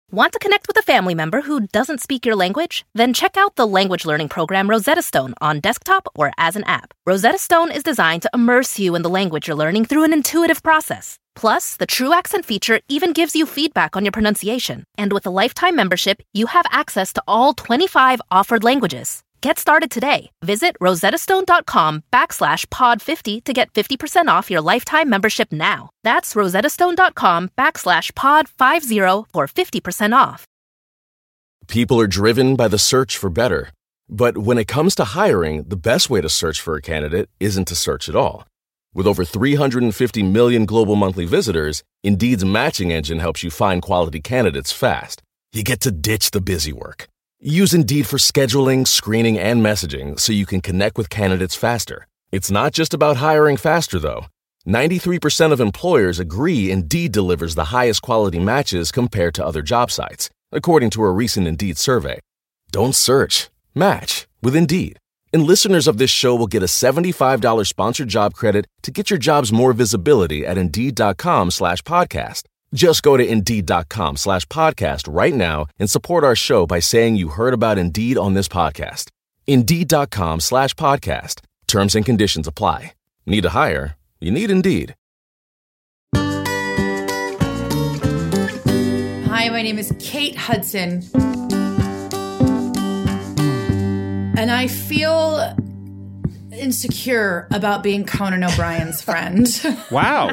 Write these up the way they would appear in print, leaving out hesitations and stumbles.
Want to connect with a family member who doesn't speak your language? Then check out the language learning program Rosetta Stone on desktop or as an app. Rosetta Stone is designed to immerse you in the language you're learning through an intuitive process. Plus, the True Accent feature even gives you feedback on your pronunciation. And with a lifetime membership, you have access to all 25 offered languages. Get started today. Visit rosettastone.com/pod50 to get 50% off your lifetime membership now. That's rosettastone.com/pod50 for 50% off. People are driven by the search for better. But when it comes to hiring, the best way to search for a candidate isn't to search at all. With over 350 million global monthly visitors, Indeed's matching engine helps you find quality candidates fast. You get to ditch the busy work. Use Indeed for scheduling, screening, and messaging so you can connect with candidates faster. It's not just about hiring faster, though. 93% of employers agree Indeed delivers the highest quality matches compared to other job sites, according to a recent Indeed survey. Don't search. Match with Indeed. And listeners of this show will get a $75 sponsored job credit to get your jobs more visibility at Indeed.com/podcast. Just go to Indeed.com/podcast right now and support our show by saying you heard about Indeed on this podcast. Indeed.com/podcast. Terms and conditions apply. Need to hire? You need Indeed. Hi, my name is Kate Hudson. And I feel insecure about being Conan O'Brien's friend. Wow.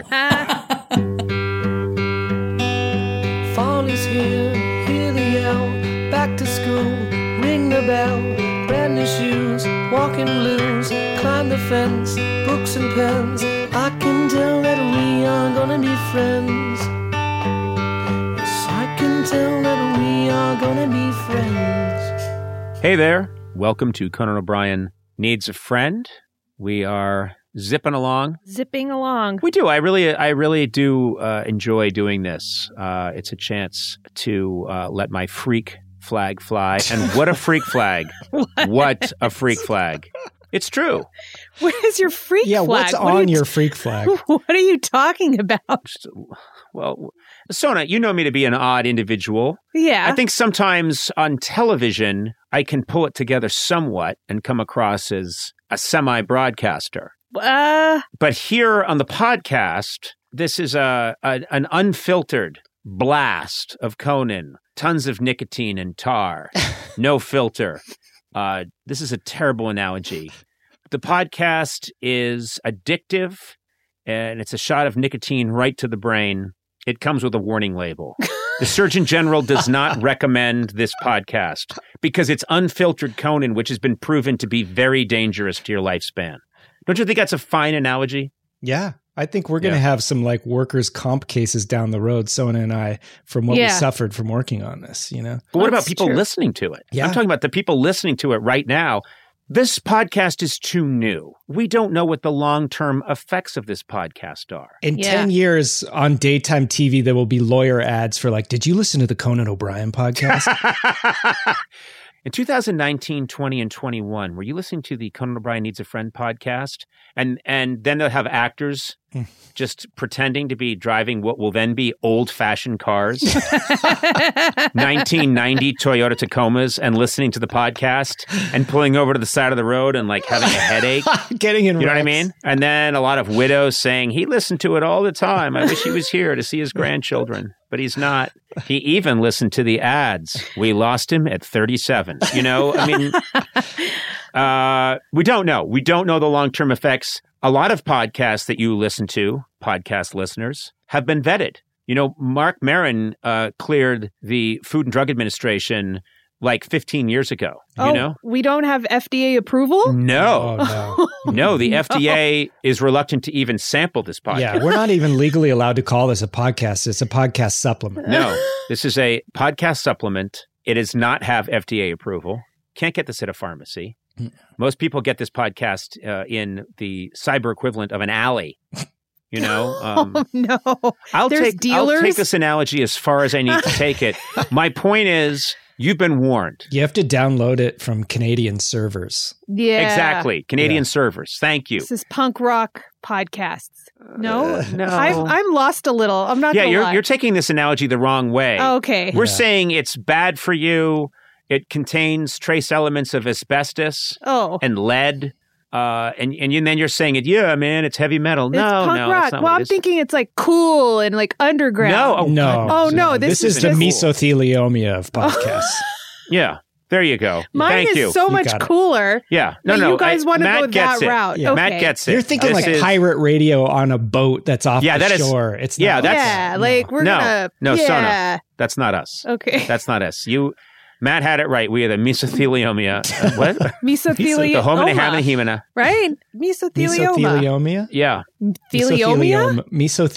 Fall is here, hear the yell, back to school, ring the bell, brand new shoes, walking blues, climb the fence, books and pens, I can tell that we are gonna be friends. Yes, I can tell that we are gonna be friends. Hey there. Welcome to Conan O'Brien Needs a Friend. We are zipping along. We do. I really do enjoy doing this. It's a chance to let my freak flag fly. And what a freak flag. What a freak flag. It's true. What is your freak flag? What's on your freak flag? What are you talking about? Well, Sona, you know me to be an odd individual. Yeah. I think sometimes on television, I can pull it together somewhat and come across as a semi-broadcaster. But here on the podcast, this is an unfiltered blast of Conan. Tons of nicotine and tar. No filter. This is a terrible analogy. The podcast is addictive, and it's a shot of nicotine right to the brain. It comes with a warning label. The Surgeon General does not recommend this podcast because it's unfiltered Conan, which has been proven to be very dangerous to your lifespan. Don't you think that's a fine analogy? Yeah. I think we're going to have some like workers' comp cases down the road, Sona and I, from what we suffered from working on this, you know? But what about people listening to it? Yeah. I'm talking about the people listening to it right now. This podcast is too new. We don't know what the long-term effects of this podcast are. In 10 years on daytime TV, there will be lawyer ads for like, did you listen to the Conan O'Brien podcast? In 2019, 20, and 21, were you listening to the Conan O'Brien Needs a Friend podcast? And then they'll have actors just pretending to be driving what will then be old-fashioned cars, 1990 Toyota Tacomas, and listening to the podcast and pulling over to the side of the road and like having a headache. Getting in You know what I mean? And then a lot of widows saying, he listened to it all the time. I wish he was here to see his grandchildren. But he's not. He even listened to the ads. We lost him at 37. You know, I mean, we don't know. We don't know the long-term effects. A lot of podcasts that you listen to, podcast listeners, have been vetted. You know, Mark Maron cleared the Food and Drug Administration like 15 years ago. You know? We don't have FDA approval? No. Oh, no. No, the FDA is reluctant to even sample this podcast. Yeah, we're not even legally allowed to call this a podcast. It's a podcast supplement. No, this is a podcast supplement. It does not have FDA approval. Can't get this at a pharmacy. Most people get this podcast in the cyber equivalent of an alley. You know? No. I'll There's take dealers? this analogy as far as I need to take it. My point is, You've been warned. You have to download it from Canadian servers. Yeah. Exactly. Canadian servers. Thank you. This is punk rock podcasts. No? No. I'm lost a little. I'm not gonna lie. You're taking this analogy the wrong way. Oh, okay. We're saying it's bad for you. It contains trace elements of asbestos and lead. And then you're saying it, yeah, man, it's heavy metal. It's punk rock. That's not what I'm it is. thinking it's like cool and like underground. No. Oh, no. This is the mesothelioma of podcasts. Yeah. There you go. Mine Thank is you. so much cooler. Yeah. No. You guys want to go that route. Yeah. Okay. Matt gets it. You're thinking pirate radio on a boat that's off the shore. It's not. We're gonna. No, yeah. Sona. That's not us. Okay. That's not us. Matt had it right. We are the mesothelioma. What? Mesothelioma. The homina hamina. Right? Mesothelioma. Mesothelioma? Yeah. Theliomia?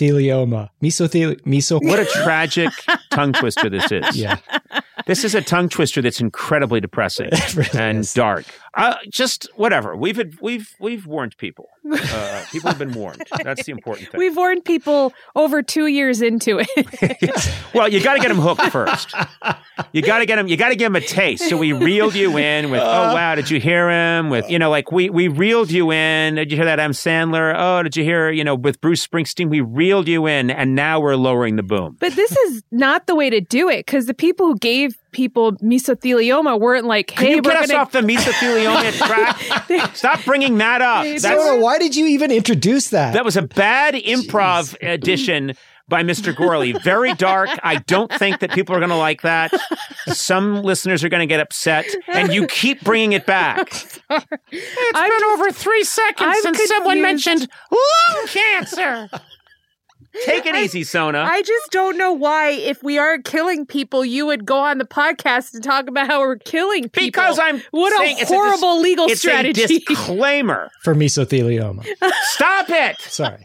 Meso. What a tragic tongue twister this is. Yeah. This is a tongue twister that's incredibly depressing and dark. Just whatever. We've warned people. People have been warned. That's the important thing. We've warned people over 2 years into it. Well, you got to get them hooked first. You got to get them a taste. So we reeled you in with, oh wow, did you hear him? With we reeled you in. Did you hear that Adam Sandler? Oh, did you hear with Bruce Springsteen? We reeled you in, and now we're lowering the boom. But this is not the way to do it, because the people who gave people mesothelioma weren't like, hey, Can you get us off the mesothelioma track? Stop bringing that up. Why did you even introduce that? That was a bad improv addition by Mr. Gorley. Very dark. I don't think that people are going to like that. Some listeners are going to get upset, and you keep bringing it back. It's been over 3 seconds since someone mentioned lung cancer. Take it easy, Sona. I just don't know why, if we aren't killing people, you would go on the podcast and talk about how we're killing people. Because I'm What saying a horrible legal strategy. It's a disclaimer. For mesothelioma. Stop it! Sorry.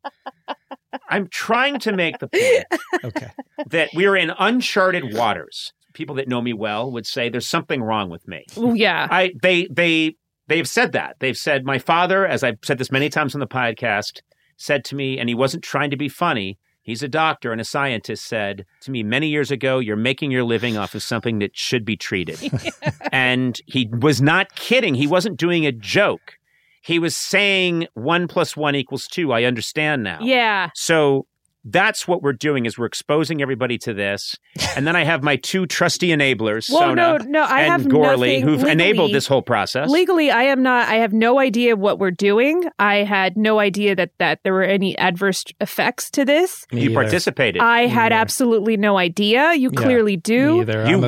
I'm trying to make the point that we're in uncharted waters. People that know me well would say there's something wrong with me. Oh, yeah. They've said that. They've said, my father, as I've said this many times on the podcast, said to me, and he wasn't trying to be funny, he's a doctor and a scientist, said to me many years ago, you're making your living off of something that should be treated. And he was not kidding. He wasn't doing a joke. He was saying 1 + 1 = 2. I understand now. Yeah. So that's what we're doing, is we're exposing everybody to this. And then I have my 2 trusty enablers, Sona I have and Gorley, nothing who've legally, enabled this whole process. Legally, I have no idea what we're doing. I had no idea that there were any adverse effects to this. You participated. I had absolutely no idea. You clearly do.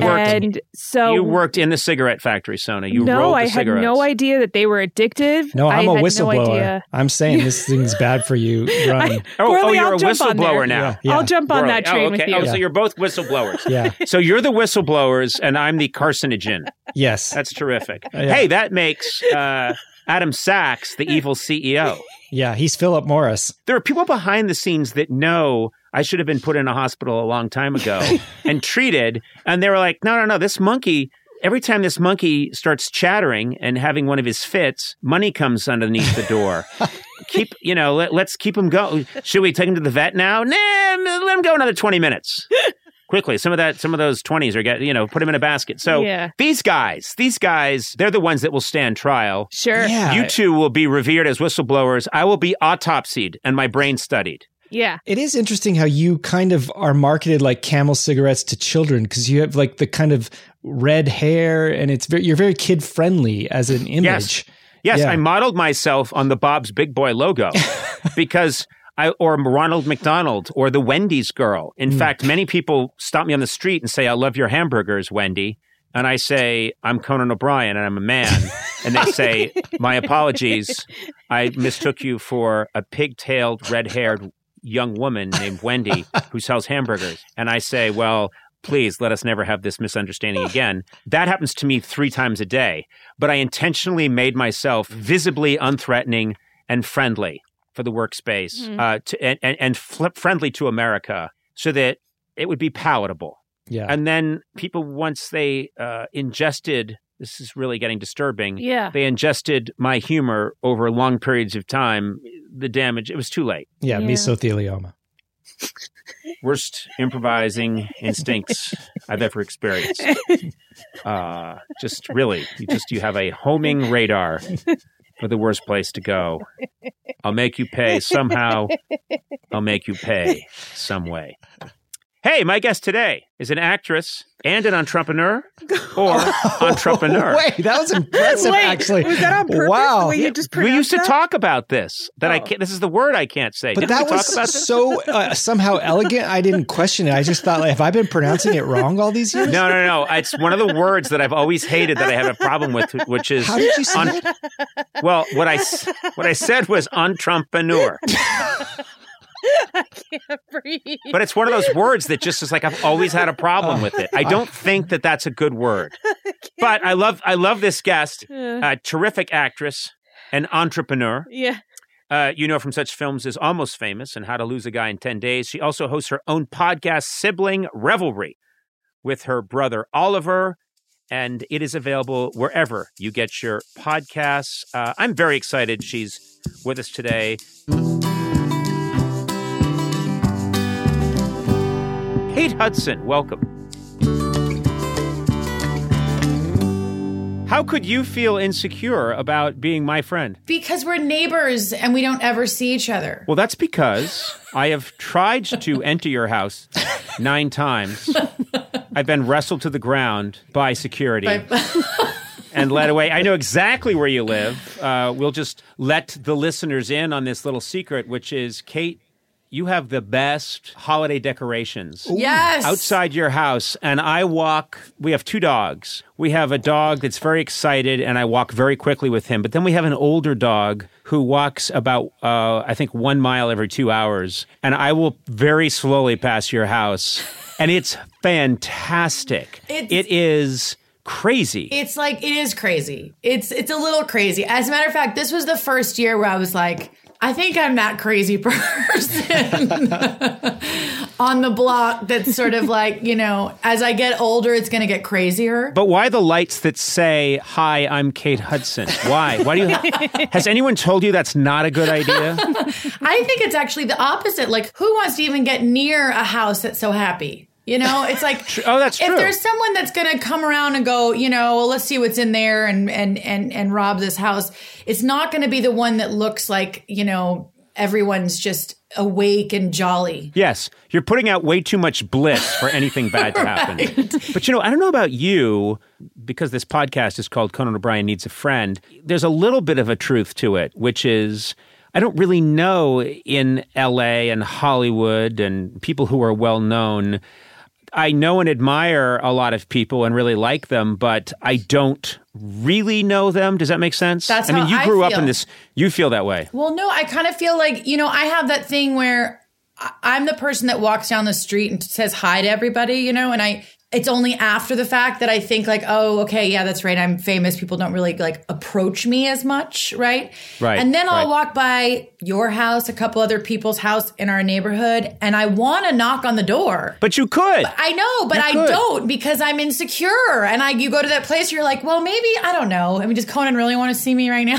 You worked in the cigarette factory, Sona. You rolled the cigarettes. I had no idea that they were addictive. No, I'm a had whistleblower. No idea. I'm saying this thing's bad for you. Run. Gorley, you're I'll a jump on whistleblower there. now. Yeah. I'll jump on that train with you. Oh, so you're both whistleblowers. Yeah. So you're the whistleblowers, and I'm the carcinogen. Yes. That's terrific. Hey, that makes Adam Sachs the evil CEO. Yeah, he's Philip Morris. There are people behind the scenes that know I should have been put in a hospital a long time ago and treated, and they were like, no, this monkey... Every time this monkey starts chattering and having one of his fits, money comes underneath the door. Let's keep him going. Should we take him to the vet now? Nah, let him go another 20 minutes. Quickly, some of those 20s are put him in a basket. So these guys, they're the ones that will stand trial. Sure. Yeah. You two will be revered as whistleblowers. I will be autopsied and my brain studied. Yeah. It is interesting how you kind of are marketed like Camel cigarettes to children, because you have like the kind of red hair, and you're very kid friendly as an image. Yes. I modeled myself on the Bob's Big Boy logo because or Ronald McDonald or the Wendy's girl. In fact, many people stop me on the street and say, I love your hamburgers, Wendy. And I say, I'm Conan O'Brien and I'm a man. And they say, my apologies. I mistook you for a pigtailed, red-haired young woman named Wendy who sells hamburgers. And I say, well, please let us never have this misunderstanding again. That happens to me 3 times a day. But I intentionally made myself visibly unthreatening and friendly for the workspace friendly to America so that it would be palatable. Yeah. And then people, once they ingested, this is really getting disturbing. Yeah. They ingested my humor over long periods of time. The damage, it was too late. Yeah. Mesothelioma. worst improvising instincts I've ever experienced. Just really, you have a homing radar for the worst place to go. I'll make you pay somehow. I'll make you pay some way. Hey, my guest today is an actress and an entrepreneur, or entrepreneur. Wait, that was impressive, actually. Was that on purpose? Wow. The way you just We used to pronounced talk about this. I can't. This is the word I can't say. But Didn't that we talk was about this? so somehow elegant. I didn't question it. I just thought, like, have I been pronouncing it wrong all these years? No. It's one of the words that I've always hated that I have a problem with, which is... How did you say it? Well, what I said was entrepreneur. I can't breathe. But it's one of those words that just is like, I've always had a problem with it. I don't think that that's a good word. But I love this guest, terrific actress, an entrepreneur. Yeah. You know from such films as Almost Famous and How to Lose a Guy in 10 Days. She also hosts her own podcast, Sibling Revelry, with her brother Oliver, and it is available wherever you get your podcasts. I'm very excited she's with us today. Kate Hudson, welcome. How could you feel insecure about being my friend? Because we're neighbors and we don't ever see each other. Well, that's because I have tried to enter your house 9 times. I've been wrestled to the ground by security and led away. I know exactly where you live. We'll just let the listeners in on this little secret, which is, Kate, you have the best holiday decorations. Yes. Outside your house. And we have 2 dogs. We have a dog that's very excited, and I walk very quickly with him. But then we have an older dog who walks about, I think, 1 mile every 2 hours. And I will very slowly pass your house. And it's fantastic. It is crazy. It is crazy. It's a little crazy. As a matter of fact, this was the first year where I was like, I think I'm that crazy person on the block that's sort of like, as I get older, it's going to get crazier. But why the lights that say, "Hi, I'm Kate Hudson"? Why? Why do you? Has anyone told you that's not a good idea? I think it's actually the opposite. Like, who wants to even get near a house that's so happy? It's like, oh, that's true. If there's someone that's going to come around and go, well, let's see what's in there and rob this house, it's not going to be the one that looks like, everyone's just awake and jolly. Yes. You're putting out way too much bliss for anything bad to happen. But, I don't know about you, because this podcast is called Conan O'Brien Needs a Friend. There's a little bit of a truth to it, which is, I don't really know in LA and Hollywood and people who are well known. I know and admire a lot of people and really like them, but I don't really know them. Does that make sense? That's I mean, how you grew I up feel. in this. You feel that way. Well, no, I kind of feel like, I have that thing where I'm the person that walks down the street and says hi to everybody, and it's only after the fact that I think like, oh, okay, yeah, that's right. I'm famous. People don't really like approach me as much, right? Right. And then I'll walk by your house, a couple other people's house in our neighborhood, and I want to knock on the door. But you could. I know, but I don't because I'm insecure. And you go to that place, you're like, well, maybe, I don't know. I mean, does Conan really want to see me right now?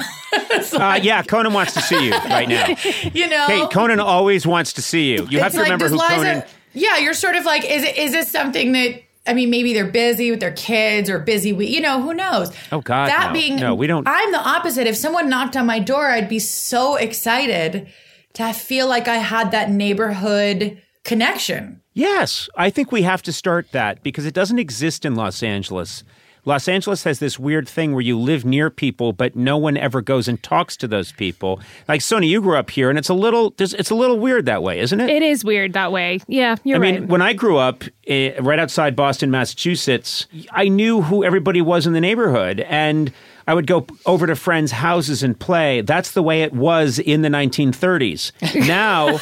Yeah, Conan wants to see you right now. Hey, Conan always wants to see you. You have to remember who Conan... Yeah, you're sort of like, is this something that... I mean, maybe they're busy with their kids or busy with, who knows? Oh, God, no, we don't. I'm the opposite. If someone knocked on my door, I'd be so excited to feel like I had that neighborhood connection. Yes, I think we have to start that because it doesn't exist in Los Angeles. Los Angeles has this weird thing where you live near people, but no one ever goes and talks to those people. Like, Sony, you grew up here, and it's a little weird that way, isn't it? It is weird that way. Yeah, you're right. I mean, when I grew up right outside Boston, Massachusetts, I knew who everybody was in the neighborhood, and I would go over to friends' houses and play. That's the way it was in the 1930s. Now,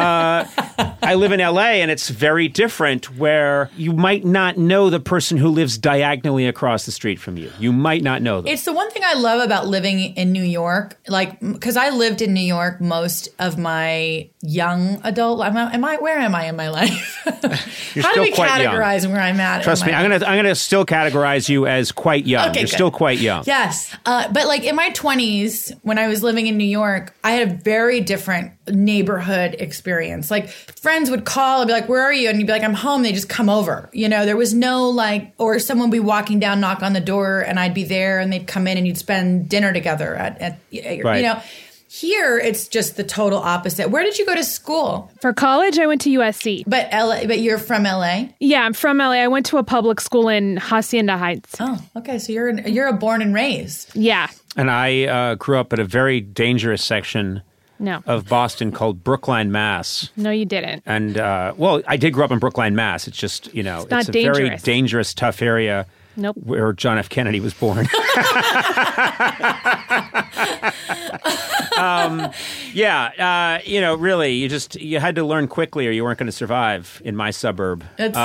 I live in LA, and it's very different where you might not know the person who lives diagonally across the street from you. You might not know them. It's the one thing I love about living in New York, like, because I lived in New York most of my young adult life. Where am I in my life? You're How still do we quite categorize young. where I'm at? Trust me, I'm gonna still categorize you as quite young. Okay, You're good. still quite young. Yes. Yes. But like in my 20s, when I was living in New York, I had a very different neighborhood experience. Like friends would call and be like, where are you? And you'd be like, I'm home. They just come over. You know, there was no like, or someone would be walking down, knock on the door, and I'd be there and they'd come in and you'd spend dinner together at you know. Here, it's just the total opposite. Where did you go to school? For college, I went to USC. But you're from LA? Yeah, I'm from LA. I went to a public school in Hacienda Heights. Oh, okay. So you're a born and raised. Yeah. And I grew up at a very dangerous section of Boston called Brookline, Mass. No, you didn't. And, well, I did grow up in Brookline, Mass. It's just, you know, it's a very dangerous, tough area. Nope. Where John F. Kennedy was born. You know, really, you had to learn quickly or you weren't going to survive in my suburb.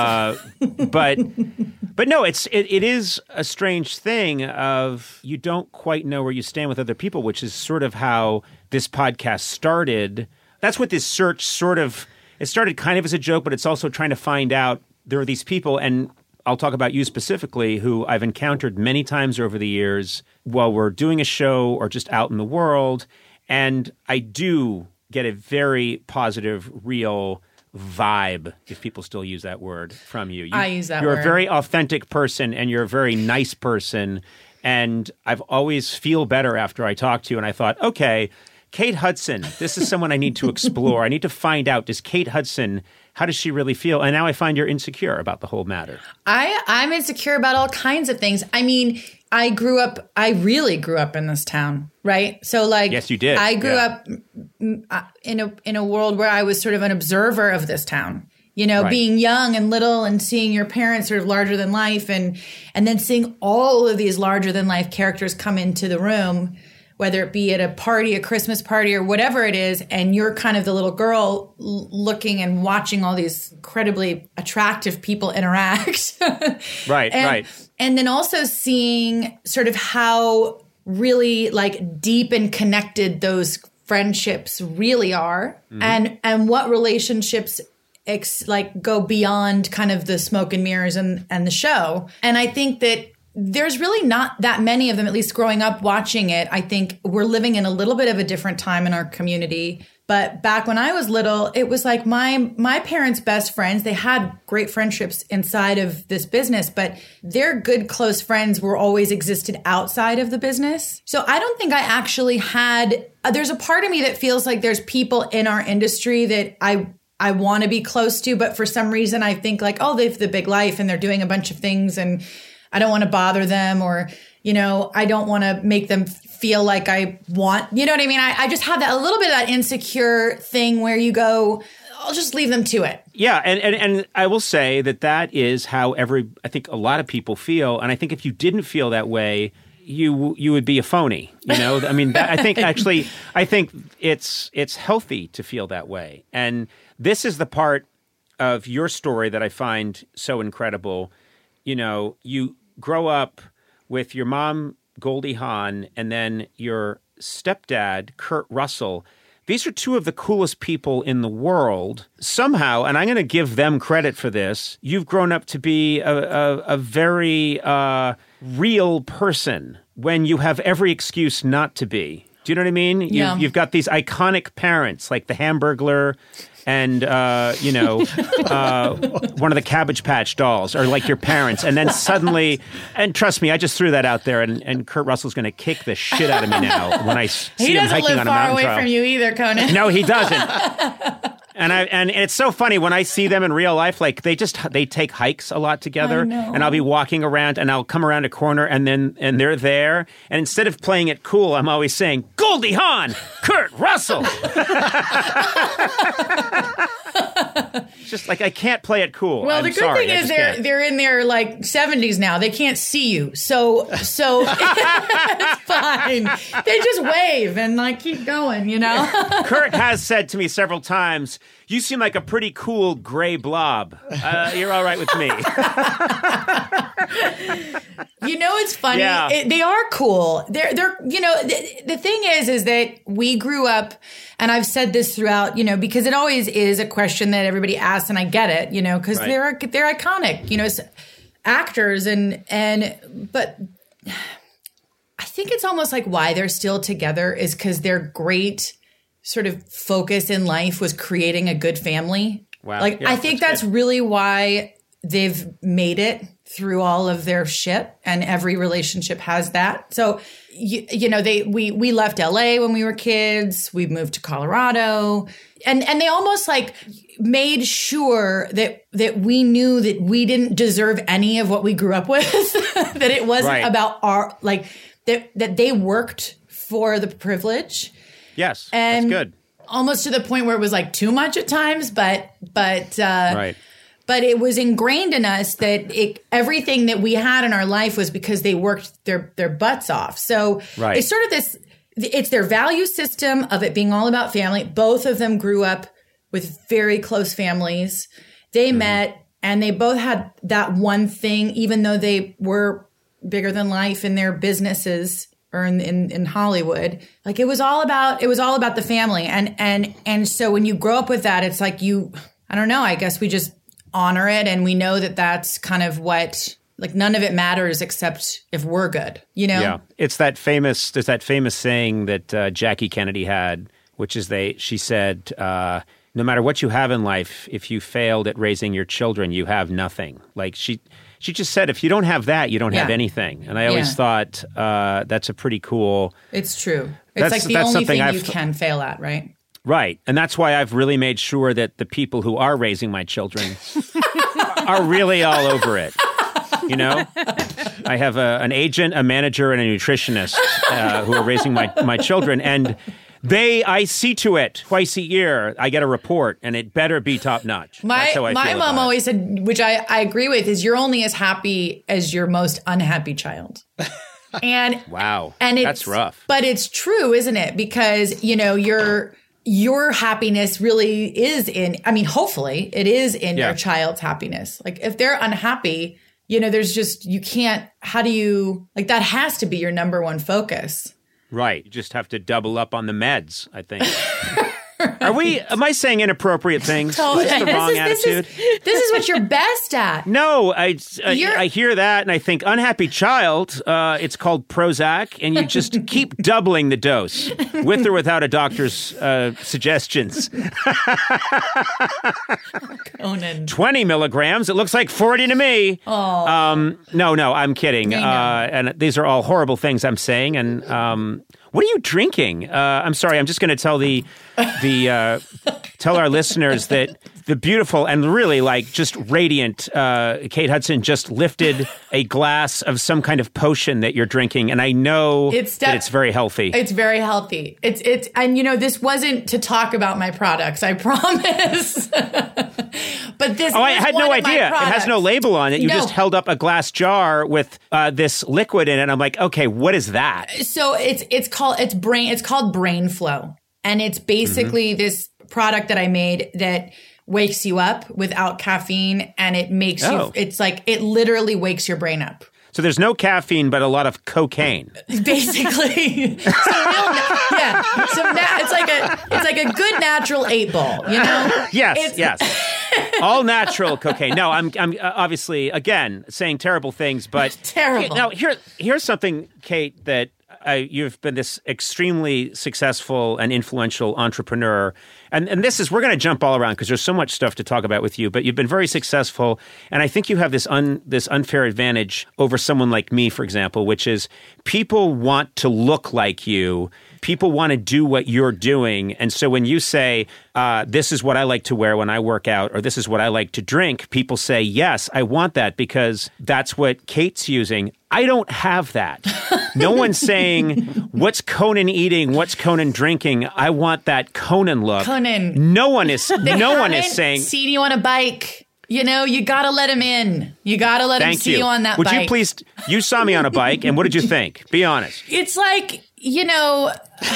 But no, it is a strange thing of you don't quite know where you stand with other people, which is sort of how this podcast started. That's what this search it started kind of as a joke, but it's also trying to find out there are these people, and I'll talk about you specifically, who I've encountered many times over the years while we're doing a show or just out in the world. And I do get a very positive, real vibe, if people still use that word, from you. I use that word. You're a very authentic person and you're a very nice person. And I've always feel better after I talk to you. And I thought, okay, Kate Hudson, this is someone I need to explore. I need to find out, does Kate Hudson, how does she really feel? And now I find you're insecure about the whole matter. I'm insecure about all kinds of things. I mean, I really grew up in this town, right? So like, yes, you did. I grew up in a world where I was sort of an observer of this town, you know, being young and little and seeing your parents sort of larger than life and then seeing all of these larger than life characters come into the room, whether it be at a party, a Christmas party, or whatever it is, and you're kind of the little girl looking and watching all these incredibly attractive people interact. Right. And then also seeing sort of how really like deep and connected those friendships really are, and what relationships like go beyond kind of the smoke and mirrors and the show. And I think that there's really not that many of them, at least growing up watching it. I think we're living in a little bit of a different time in our community. But back when I was little, it was like my parents' best friends, they had great friendships inside of this business, but their good, close friends were always existed outside of the business. So I don't think I actually had, there's a part of me that feels like there's people in our industry that I want to be close to, but for some reason I think like, oh, they have the big life and they're doing a bunch of things and I don't want to bother them, or, you know, I don't want to make them feel like I want, you know what I mean? I just have that a little bit of that insecure thing where you go, I'll just leave them to it. Yeah. And I will say that is how I think a lot of people feel. And I think if you didn't feel that way, you would be a phony, you know? I mean, I think it's healthy to feel that way. And this is the part of your story that I find so incredible. You know, you grow up with your mom, Goldie Hawn, and then your stepdad, Kurt Russell. These are two of the coolest people in the world. Somehow, and I'm going to give them credit for this, you've grown up to be a very real person when you have every excuse not to be. Do you know what I mean? You've got these iconic parents like the Hamburglar and, one of the Cabbage Patch Dolls are like your parents. And then suddenly, and trust me, I just threw that out there, and Kurt Russell's going to kick the shit out of me now when I see him hiking on a mountain trail. He doesn't live far away from you either, Conan. No, he doesn't. And it's so funny when I see them in real life, like they take hikes a lot together, and I'll be walking around and I'll come around a corner and they're there. And instead of playing it cool, I'm always saying, Goldie Hawn, Kurt Russell. Just like, I can't play it cool. Well, the good thing is they're in their like 70s now. They can't see you. So it's fine. They just wave and like keep going, you know? Kurt has said to me several times, you seem like a pretty cool gray blob. You're all right with me. You know, it's funny. Yeah. They are cool. They're you know, the thing is that we grew up, and I've said this throughout, you know, because it always is a question that everybody asks, and I get it, you know, because they're iconic, you know, actors but I think it's almost like why they're still together is because their great sort of focus in life was creating a good family. Wow. Like, Yeah, I think that's really why they've made it through all of their shit, and every relationship has that. So, you know, we left LA when we were kids. We moved to Colorado, and they almost like made sure that we knew that we didn't deserve any of what we grew up with, that it wasn't about our, like, that they worked for the privilege. Yes, and that's good. Almost to the point where it was like too much at times, but right. But it was ingrained in us that everything that we had in our life was because they worked their butts off. So it's sort of it's their value system of it being all about family. Both of them grew up with very close families. They met and they both had that one thing, even though they were bigger than life in their businesses or in Hollywood. Like it was all about the family. And so when you grow up with that, it's like I don't know, I guess we just honor it, and we know that that's kind of what, like, none of it matters except if we're good, you know? Yeah, there's that famous saying that Jackie Kennedy had, which is she said, no matter what you have in life, if you failed at raising your children, you have nothing. Like she just said, if you don't have that, you don't have anything. And I always thought that's a pretty cool. It's true. It's like the only thing you can fail at, right? Right. And that's why I've really made sure that the people who are raising my children are really all over it. You know, I have an agent, a manager, and a nutritionist who are raising my children. And I see to it twice a year. I get a report, and it better be top notch. My mom always said, which I agree with, is you're only as happy as your most unhappy child. And wow, and that's rough. But it's true, isn't it? Because, you know, your happiness really is hopefully it is in your child's happiness. Like if they're unhappy, you know, how do you, like, that has to be your number one focus. Right. You just have to double up on the meds, I think. Am I saying inappropriate things? Totally. Is this the wrong attitude? This is what you're best at. No, I hear that and I think unhappy child, it's called Prozac, and you just keep doubling the dose with or without a doctor's suggestions. Conan. 20 milligrams. It looks like 40 to me. Oh. No, I'm kidding. And these are all horrible things I'm saying. And what are you drinking? I'm sorry. I'm just going to tell tell our listeners that the beautiful and really, like, just radiant Kate Hudson just lifted a glass of some kind of potion that you're drinking, and I know that it's very healthy. It's very healthy. It's and, you know, this wasn't to talk about my products, I promise. But this. Oh, I had no idea. It has no label on it. You just held up a glass jar with this liquid in it. And I'm like, okay, what is that? So it's called Brain Flow. And it's basically this product that I made that wakes you up without caffeine, and it makes you, it's like, it literally wakes your brain up. So there's no caffeine, but a lot of cocaine. Basically. So it's like a good natural 8-ball, you know? Yes. All natural cocaine. No, I'm obviously, again, saying terrible things, but terrible. Now here's something, Kate, that you've been this extremely successful and influential entrepreneur. And this is, we're going to jump all around because there's so much stuff to talk about with you, but you've been very successful. And I think you have this unfair advantage over someone like me, for example, which is people want to look like you. People want to do what you're doing. And so when you say, this is what I like to wear when I work out, or this is what I like to drink, people say, yes, I want that because that's what Kate's using. I don't have that. No one's saying, what's Conan eating? What's Conan drinking? I want that Conan look. Conan. No one is saying. Seen you on a bike. You know, you got to let him in. You got to let him see you on that bike. Would you please, you saw me on a bike, and what did you think? Be honest. It's like, you know.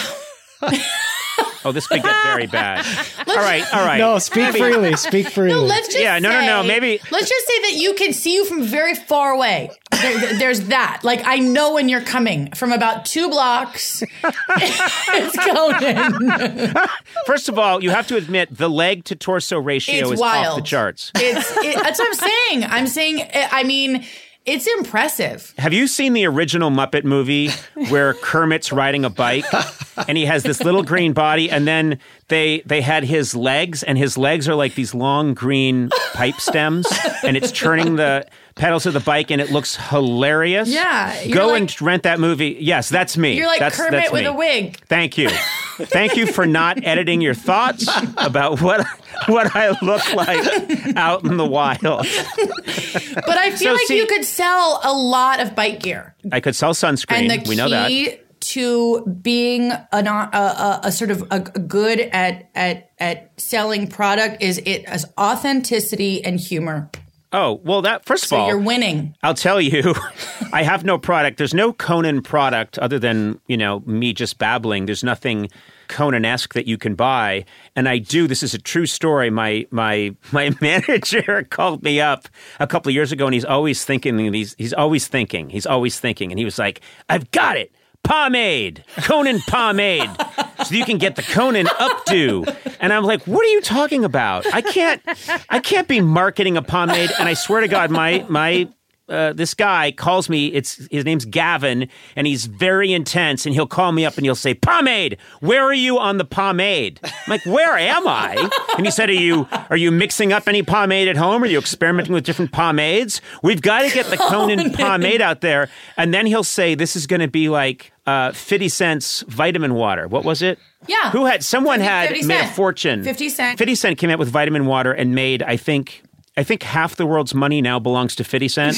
Oh, this could get very bad. All right. No, speak freely. No, let's just say, no, maybe. Let's just say that you can see you from very far away. There's that. Like, I know when you're coming from about 2 blocks. It's Conan. First of all, you have to admit the leg to torso ratio is wild. Off the charts. That's what I'm saying. I mean, It's impressive. Have you seen the original Muppet movie where Kermit's riding a bike and he has this little green body, and then they had his legs, and his legs are like these long green pipe stems, and it's turning the pedals of the bike, and it looks hilarious. Yeah. Go and rent that movie. Yes, that's me. You're like Kermit with a wig. Thank you. Thank you for not editing your thoughts about what I look like out in the wild. But I feel you could sell a lot of bike gear. I could sell sunscreen. And the we know that. key to being a sort of a good at selling product is it as authenticity and humor. Oh, well, that first of all, you're winning. I'll tell you, I have no product. There's no Conan product other than, me just babbling. There's nothing Conan-esque that you can buy. And I do. This is a true story. My manager called me up a couple of years ago, and he's always thinking. And he was like, "I've got it. Pomade, Conan pomade, so you can get the Conan updo." And I'm like, "What are you talking about? I can't be marketing a pomade." And I swear to God, this guy calls me. His name's Gavin, and he's very intense. And he'll call me up and he'll say, "Pomade, where are you on the pomade?" I'm like, "Where am I?" And he said, "Are you mixing up any pomade at home? Are you experimenting with different pomades? We've got to get the Conan pomade out there." And then he'll say, "This is going to be like 50 Cent's vitamin water." What was it? Yeah. Someone had made a fortune. 50 Cent. 50 Cent came out with vitamin water and made, I think half the world's money now belongs to 50 Cent.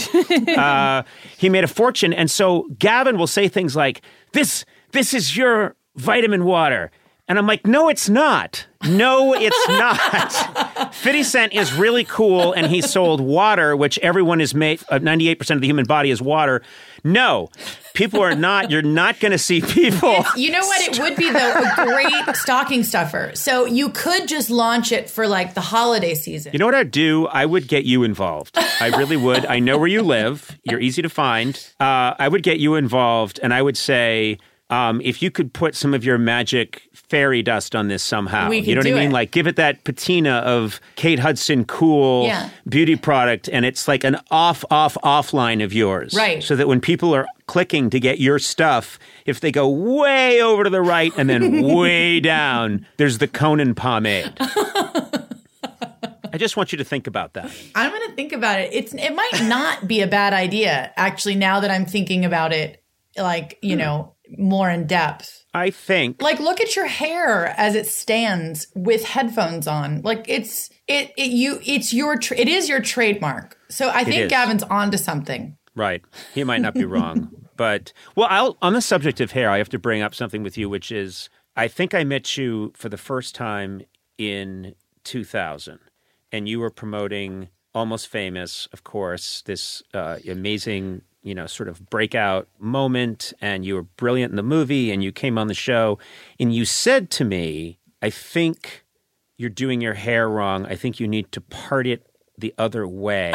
He made a fortune. And so Gavin will say things like, this is your vitamin water. And I'm like, "No, it's not. No, it's not." 50 Cent is really cool, and he sold water, which everyone is made, 98% of the human body is water. No, people are not. You're not going to see people. You know what? It would be, though, a great stocking stuffer. So you could just launch it for like the holiday season. You know what I'd do? I would get you involved. I really would. I know where you live. You're easy to find. I would get you involved, and I would say, if you could put some of your magic fairy dust on this somehow, you know what I mean? Like, give it that patina of Kate Hudson cool beauty product, and it's like an off line of yours. Right. So that when people are clicking to get your stuff, if they go way over to the right and then way down, there's the Conan pomade. I just want you to think about that. I'm going to think about it. It might not be a bad idea, actually, now that I'm thinking about it, like, more in depth. I think. Like, look at your hair as it stands with headphones on. Like, it is your trademark. So I think Gavin's onto something. Right. He might not be wrong. But, on the subject of hair, I have to bring up something with you, which is, I think I met you for the first time in 2000, and you were promoting Almost Famous, of course, this amazing sort of breakout moment, and you were brilliant in the movie, and you came on the show, and you said to me, "I think you're doing your hair wrong. I think you need to part it the other way."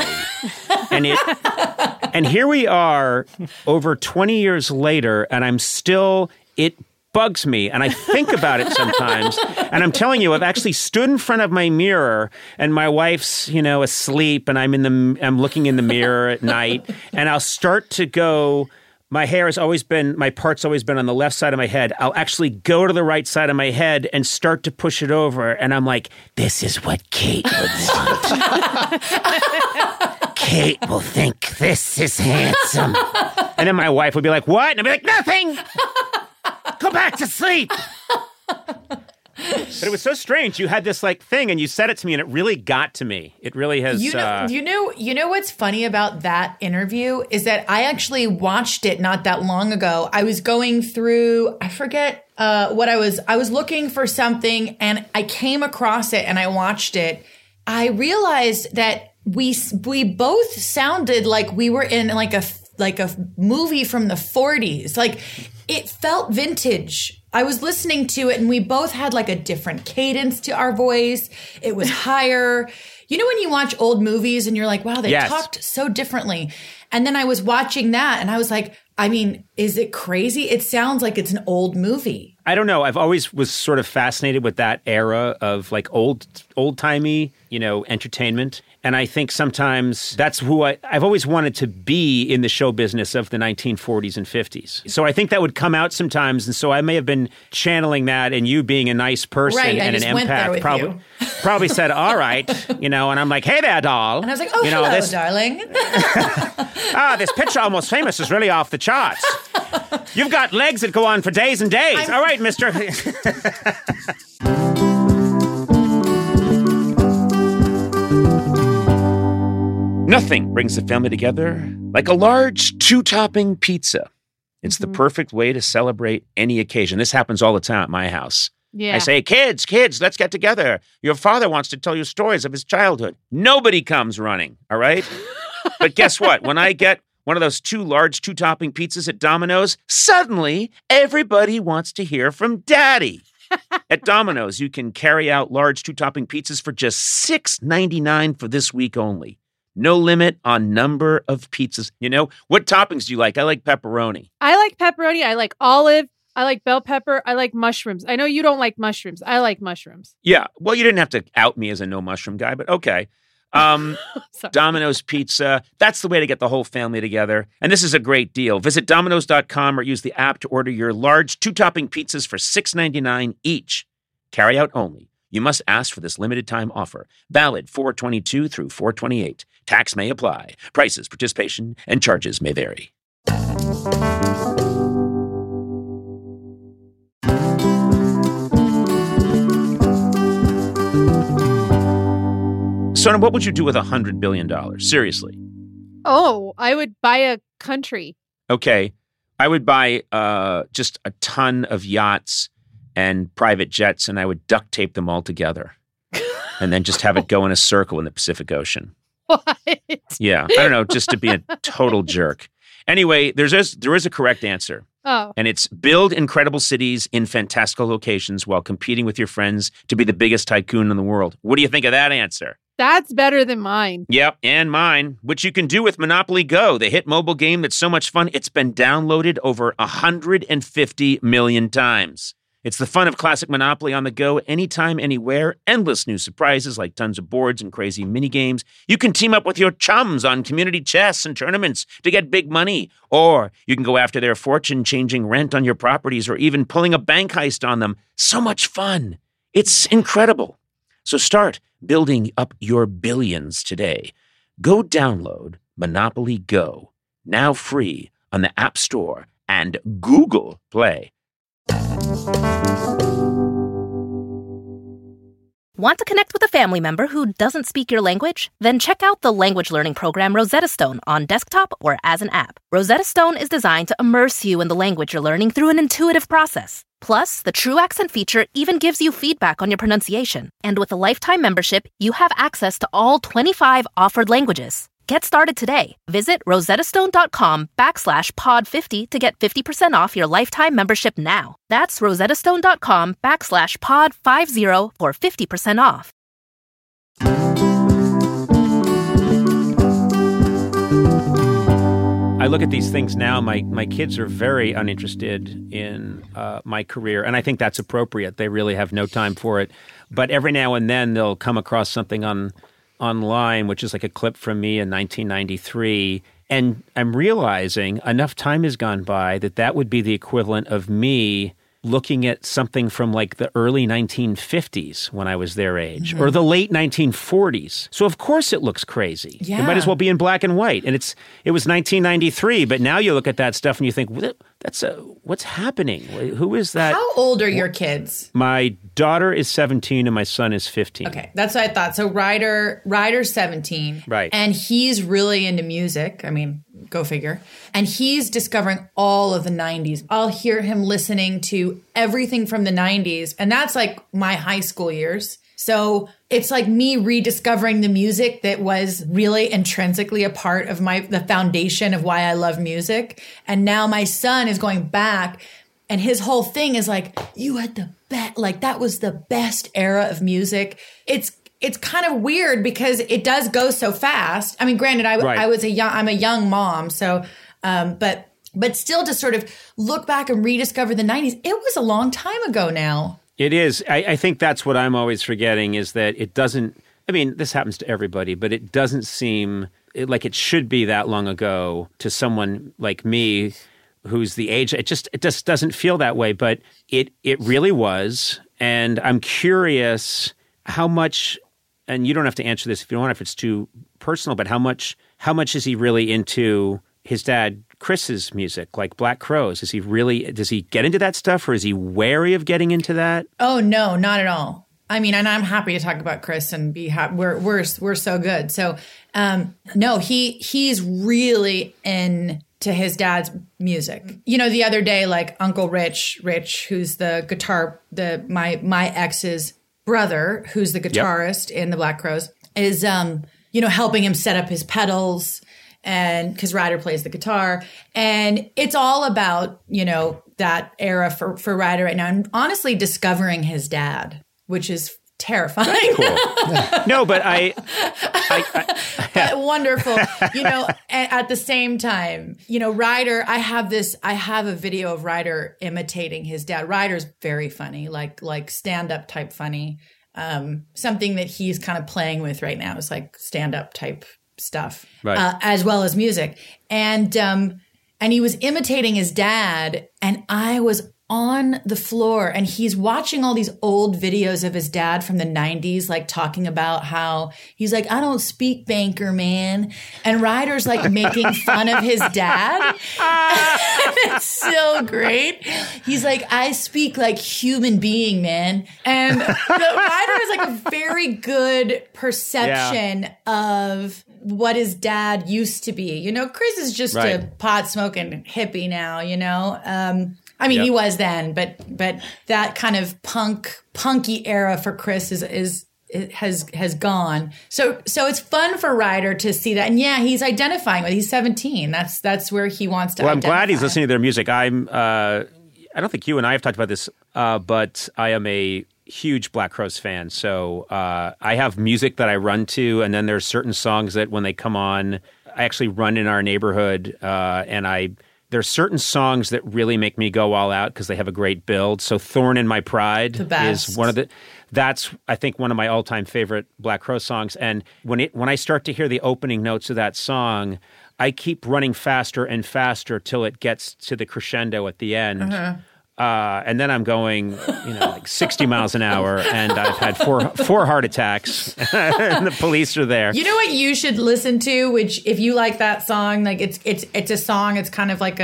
And here we are over 20 years later, and it bugs me, and I think about it sometimes. And I'm telling you, I've actually stood in front of my mirror, and my wife's, asleep, and I'm looking in the mirror at night, and I'll start to go. My part's always been on the left side of my head. I'll actually go to the right side of my head and start to push it over, and I'm like, "This is what Kate would want. Kate will think this is handsome." And then my wife would be like, "What?" And I'd be like, "Nothing. Go back to sleep." But it was so strange. You had this thing, and you said it to me, and it really got to me. It really has. You know what's funny about that interview is that I actually watched it not that long ago. I was going through, I forget what I was looking for something, and I came across it, and I watched it. I realized that we both sounded like we were in like a movie from the 40s. Like, it felt vintage. I was listening to it, and we both had like a different cadence to our voice. It was higher. You know when you watch old movies and you're like, wow, they talked so differently. And then I was watching that, and I was like, I mean, is it crazy? It sounds like it's an old movie. I don't know. I've always was sort of fascinated with that era of like old-timey, entertainment. And I think sometimes that's who I've always wanted to be in the show business of the 1940s and 50s. So I think that would come out sometimes. And so I may have been channeling that, and you being a nice person and an empath probably said, all right, and I'm like, hey there, doll. And I was like, hello, darling. This picture, Almost Famous, is really off the charts. You've got legs that go on for days and days. All right, mister. Nothing brings the family together like a large 2-topping pizza. It's the perfect way to celebrate any occasion. This happens all the time at my house. Yeah. I say, kids, let's get together. Your father wants to tell you stories of his childhood. Nobody comes running, all right? But guess what? When I get one of those 2 large 2-topping pizzas at Domino's, suddenly everybody wants to hear from Daddy. At Domino's, you can carry out large 2-topping pizzas for just $6.99 for this week only. No limit on number of pizzas. What toppings do you like? I like pepperoni. I like pepperoni. I like olive. I like bell pepper. I like mushrooms. I know you don't like mushrooms. I like mushrooms. Yeah. Well, you didn't have to out me as a no mushroom guy, but okay. Domino's Pizza. That's the way to get the whole family together. And this is a great deal. Visit Domino's.com or use the app to order your large 2-topping pizzas for $6.99 each. Carry out only. You must ask for this limited time offer. Valid 4/22 through 4/28. Tax may apply. Prices, participation, and charges may vary. Sona, what would you do with $100 billion? Seriously. Oh, I would buy a country. Okay. I would buy just a ton of yachts and private jets, and I would duct tape them all together and then just have it go in a circle in the Pacific Ocean. What? Yeah. I don't know, just to be a total jerk. Anyway, there is a correct answer. Oh. And it's build incredible cities in fantastical locations while competing with your friends to be the biggest tycoon in the world. What do you think of that answer? That's better than mine. Yep, and mine, which you can do with Monopoly Go, the hit mobile game that's so much fun, it's been downloaded over 150 million times. It's the fun of classic Monopoly on the go, anytime, anywhere, endless new surprises like tons of boards and crazy mini games. You can team up with your chums on community chess and tournaments to get big money, or you can go after their fortune changing rent on your properties or even pulling a bank heist on them. So much fun. It's incredible. So start building up your billions today. Go download Monopoly Go, now free on the App Store and Google Play. Want to connect with a family member who doesn't speak your language? Then check out the language learning program Rosetta Stone on desktop or as an app. Rosetta Stone is designed to immerse you in the language you're learning through an intuitive process. Plus, the True Accent feature even gives you feedback on your pronunciation. And with a lifetime membership, you have access to all 25 offered languages. Get started today. Visit rosettastone.com/pod50 to get 50% off your lifetime membership now. That's rosettastone.com/pod50 for 50% off. I look at these things now. My kids are very uninterested in my career, and I think that's appropriate. They really have no time for it. But every now and then they'll come across something online, which is like a clip from me in 1993. And I'm realizing enough time has gone by that would be the equivalent of me looking at something from like the early 1950s when I was their age, or the late 1940s. So of course it looks crazy. Yeah. It might as well be in black and white. And it was 1993, but now you look at that stuff and you think, what's happening? Who is that? How old are your kids? My daughter is 17 and my son is 15. Okay, that's what I thought. So Ryder's 17. Right. And he's really into music. I mean, go figure. And he's discovering all of the 90s. I'll hear him listening to everything from the 90s. And that's like my high school years. So it's like me rediscovering the music that was really intrinsically a part of the foundation of why I love music. And now my son is going back and his whole thing is like, you had the best, like that was the best era of music. It's kind of weird because it does go so fast. I mean, granted, I'm a young mom. So, but But still to sort of look back and rediscover the 90s, it was a long time ago now. It is. I think that's what I'm always forgetting is that it doesn't, I mean, this happens to everybody, but it doesn't seem like it should be that long ago to someone like me who's the age. It just doesn't feel that way, but it really was. And I'm curious how much, and you don't have to answer this if you don't want, if it's too personal, but how much is he really into his dad Chris's music, like Black Crowes? Does he get into that stuff, or is he wary of getting into that? Oh no, not at all. I mean, and I'm happy to talk about Chris and be happy. We're so good. So no, he's really into his dad's music. You know, the other day, like Uncle Rich, who's the guitar, my ex's brother, who's the guitarist in the Black Crowes, is helping him set up his pedals. And because Ryder plays the guitar, and it's all about, that era for Ryder right now. And honestly, discovering his dad, which is terrifying. Cool. No, but but wonderful. At the same time, Ryder, I have a video of Ryder imitating his dad. Ryder's very funny, like stand-up type funny. Something that he's kind of playing with right now is like stand-up type stuff, right. As well as music. And he was imitating his dad, and I was on the floor, and he's watching all these old videos of his dad from the 90s, like talking about how he's like, I don't speak banker, man. And Ryder's like making fun of his dad. It's so great. He's like, I speak like human being, man. And Ryder has like a very good perception of what his dad used to be. Chris is just a pot smoking hippie now, he was then, but that kind of punky era for Chris has gone. So it's fun for Ryder to see that. And yeah, he's identifying with, he's 17. That's where he wants to identify. I'm glad he's listening to their music. I don't think you and I have talked about this, but I am a huge Black Crowes fan. So I have music that I run to, and then there's certain songs that when they come on, I actually run in our neighborhood, and there's certain songs that really make me go all out because they have a great build. So Thorn in My Pride is that's I think one of my all-time favorite Black Crowes songs. And when I start to hear the opening notes of that song, I keep running faster and faster till it gets to the crescendo at the end. Uh-huh. And then I'm going, like 60 miles an hour, and I've had four heart attacks, and the police are there. You know what you should listen to, which if you like that song, like it's a song, it's kind of like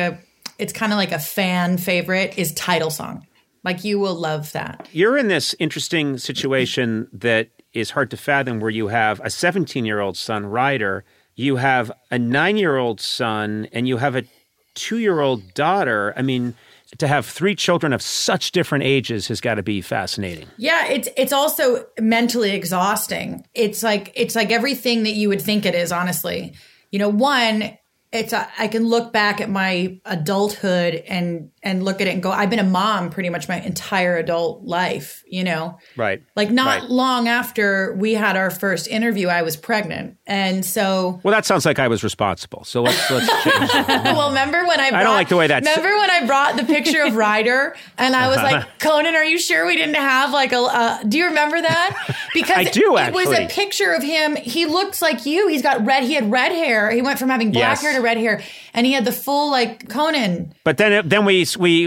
a fan favorite, is Title Song. Like you will love that. You're in this interesting situation that is hard to fathom, where you have a 17-year-old son, Ryder, you have a 9-year-old son, and you have a 2-year-old daughter. I mean, to have 3 children of such different ages has got to be fascinating. Yeah, it's also mentally exhausting. It's like everything that you would think it is, honestly. One, I can look back at my adulthood and look at it and go, I've been a mom pretty much my entire adult life, Right. Like not long after we had our first interview, I was pregnant. And so... Well, that sounds like I was responsible. So let's change that. Well, remember when I don't like the way that's... Remember when I brought the picture of Ryder and I was like, Conan, are you sure we didn't have like do you remember that? Because I do, actually. It was a picture of him. He looks like you. He had red hair. He went from having black hair to red hair, and he had the full like Conan. But then we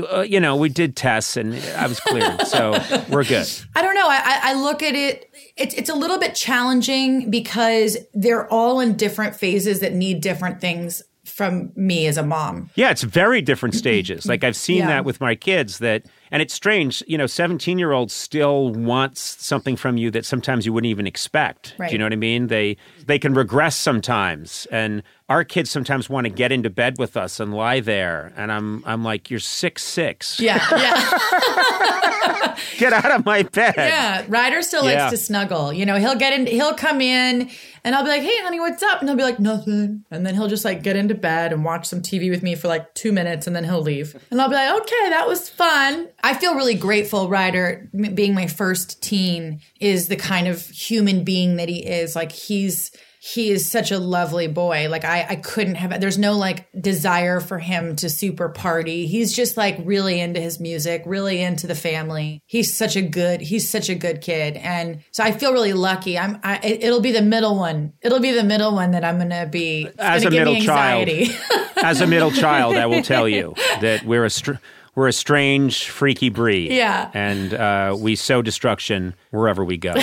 did tests, and I was cleared, so we're good. I don't know. I look at it. It's a little bit challenging because they're all in different phases that need different things from me as a mom. Yeah, it's very different stages. Like I've seen that with my kids and it's strange, 17-year-olds still want something from you that sometimes you wouldn't even expect. Right. Do you know what I mean? They can regress sometimes. And our kids sometimes want to get into bed with us and lie there. And I'm like, you're 6'6". Yeah. Get out of my bed. Yeah. Ryder still likes to snuggle. He'll come in and I'll be like, hey, honey, what's up? And he'll be like, nothing. And then he'll just like get into bed and watch some TV with me for like 2 minutes, and then he'll leave. And I'll be like, okay, that was fun. I feel really grateful Ryder, being my first teen, is the kind of human being that he is. Like he's he is such a lovely boy. Like I couldn't have, there's no like desire for him to super party. He's just like really into his music, really into the family. He's such a good kid. And so I feel really lucky. It'll be the middle one. It'll be the middle one that I'm going to be, as a middle child. As a middle child, I will tell you that we're a strange, freaky breed. Yeah. And we sow destruction wherever we go.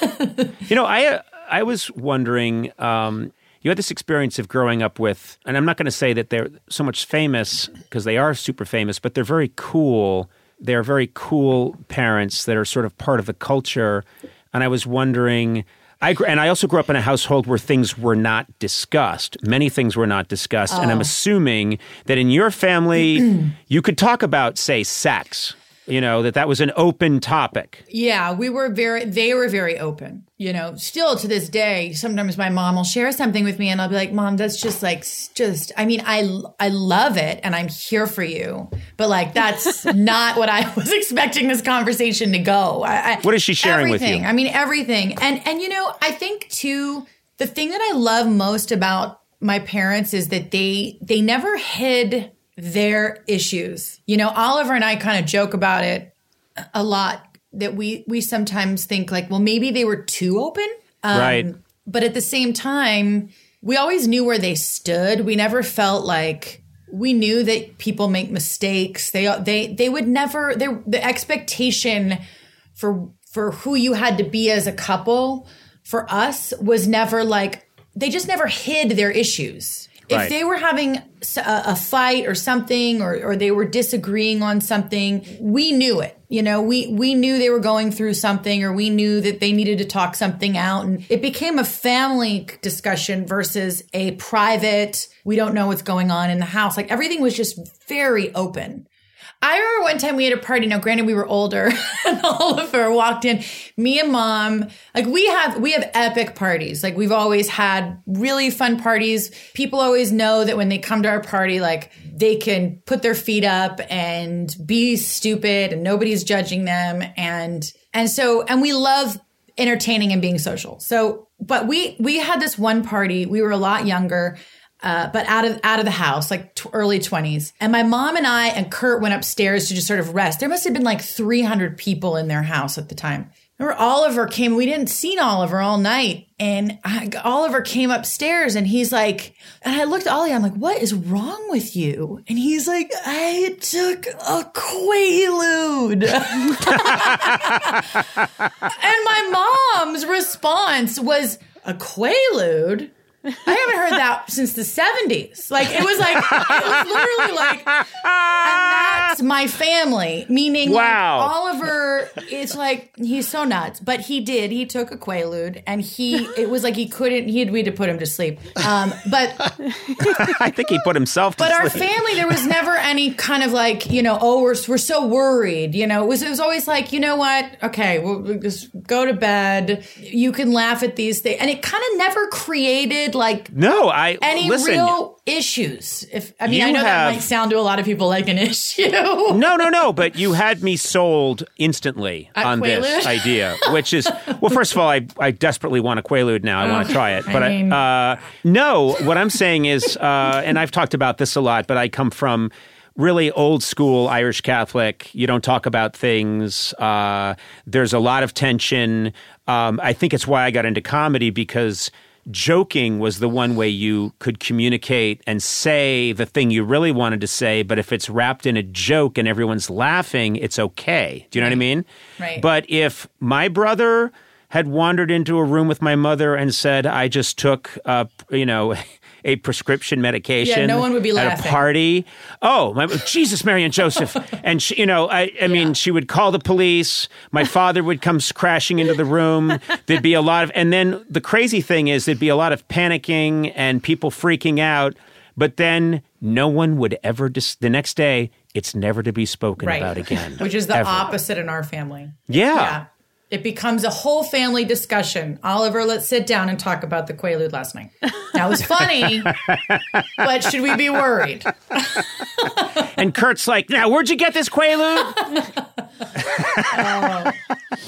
I was wondering, you had this experience of growing up with, and I'm not going to say that they're so much famous because they are super famous, but they're very cool. They're very cool parents that are sort of part of the culture. And I was wondering, I also grew up in a household where things were not discussed. Many things were not discussed. And I'm assuming that in your family, you could talk about, say, sex. That was an open topic. Yeah, they were very open. Still to this day, sometimes my mom will share something with me and I'll be like, Mom, that's I love it and I'm here for you. But like, that's not what I was expecting this conversation to go. What is she sharing with you? I mean, everything. And I think too, the thing that I love most about my parents is that they never hid their issues. Oliver and I kind of joke about it a lot, that we sometimes think like, well, maybe they were too open. Right. But at the same time, we always knew where they stood. We never felt like, we knew that people make mistakes. They would never, the expectation for who you had to be as a couple for us was never like, they just never hid their issues. If they were having a fight or something, or they were disagreeing on something, we knew it. We knew they were going through something, or we knew that they needed to talk something out. And it became a family discussion versus a private, we don't know what's going on in the house. Like everything was just very open. I remember one time we had a party. Now, granted, we were older, and Oliver walked in. Me and Mom, like we have epic parties. Like we've always had really fun parties. People always know that when they come to our party, like they can put their feet up and be stupid, and nobody's judging them. And we love entertaining and being social. So, but we had this one party. We were a lot younger. But out of the house, like early 20s. And my mom and I and Kurt went upstairs to just sort of rest. There must have been like 300 people in their house at the time. Remember, Oliver came. We didn't see Oliver all night. And Oliver came upstairs and he's like, and I looked at Ollie, I'm like, what is wrong with you? And he's like, I took a Quaalude. And my mom's response was, a Quaalude? I haven't heard that since the 70s. Like, it was literally like, and that's my family. Meaning, wow. Like, Oliver, it's like, he's so nuts. But he took a Quaalude, and it was like he had to put him to sleep. But I think he put himself to sleep. But our family, there was never any kind of like, we're so worried. It was always like, you know what? Okay, we'll just go to bed. You can laugh at these things. And it kind of never created any real issues. I know that might sound to a lot desperately like an issue. No, but you had me sold instantly on Quaalude? This idea, which is, well, first of all, I desperately want a Quaalude now. I want to try it. But no, what I'm saying is, and I've talked about this a lot, but I come from really old school Irish Catholic. You don't talk about things. There's a lot of tension. I think it's why I got into comedy, because joking was the one way you could communicate and say the thing you really wanted to say. But if it's wrapped in a joke and everyone's laughing, it's okay. Do you know what I mean? Right. But if my brother had wandered into a room with my mother and said, I just took, a prescription medication. Yeah, no one would be laughing. At a party. Oh, Jesus, Mary and Joseph. And she, I mean, she would call the police. My father would come crashing into the room. There'd be a lot of, and then the crazy thing is there'd be a lot of panicking and people freaking out. But then no one would ever, the next day, it's never to be spoken about again. Which is the opposite in our family. Yeah. It becomes a whole family discussion. Oliver, let's sit down and talk about the Quaalude last night. That was funny, but should we be worried? And Kurt's like, now, where'd you get this Quaalude?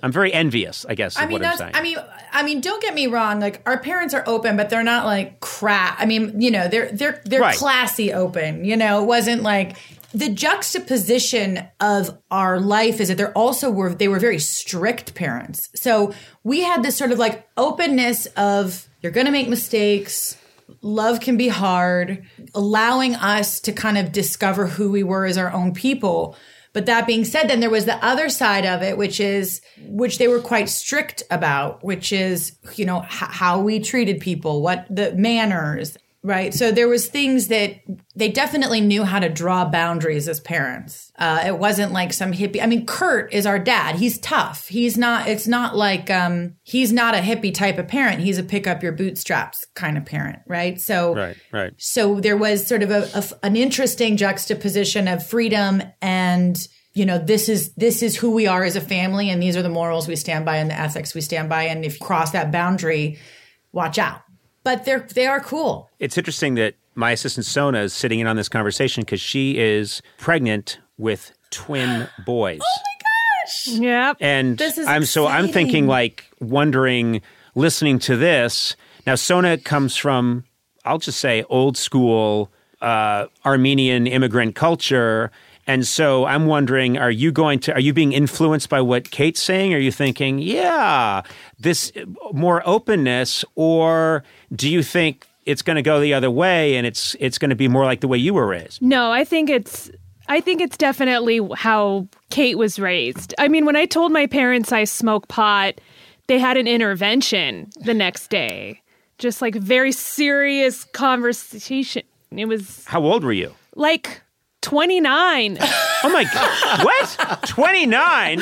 I'm very envious, I guess, is what I'm saying. I mean, don't get me wrong. Like, our parents are open, but they're not like crap. I mean, you know, they're Right. classy open. You know, it wasn't like the juxtaposition of our life is that they were very strict parents. So we had this sort of like openness of you're going to make mistakes. Love can be hard, allowing us to kind of discover who we were as our own people. But that being said, then there was the other side of it, which they were quite strict about, which is, you know, how we treated people, what the manners, right? So there was things that they definitely knew how to draw boundaries as parents. It wasn't like some hippie. I mean, Kurt is our dad. He's tough. It's not like, he's not a hippie type of parent. He's a pick up your bootstraps kind of parent, right? So, Right. So there was sort of an interesting juxtaposition of freedom and, you know, this is who we are as a family, and these are the morals we stand by and the ethics we stand by. And if you cross that boundary, watch out. But they are cool. It's interesting that my assistant Sona is sitting in on this conversation because she is pregnant with twin boys. Oh my gosh. Yep. And This is I'm thinking, like, wondering, listening to this. Now, Sona comes from, I'll just say, old school Armenian immigrant culture. And so I'm wondering, are you being influenced by what Kate's saying? Are you thinking, yeah, this more openness, or do you think it's going to go the other way and it's going to be more like the way you were raised? No, I think it's definitely how Kate was raised. I mean, when I told my parents I smoke pot, they had an intervention the next day. Just like very serious conversation. It was... How old were you? Like 29. Oh my God. What? 29?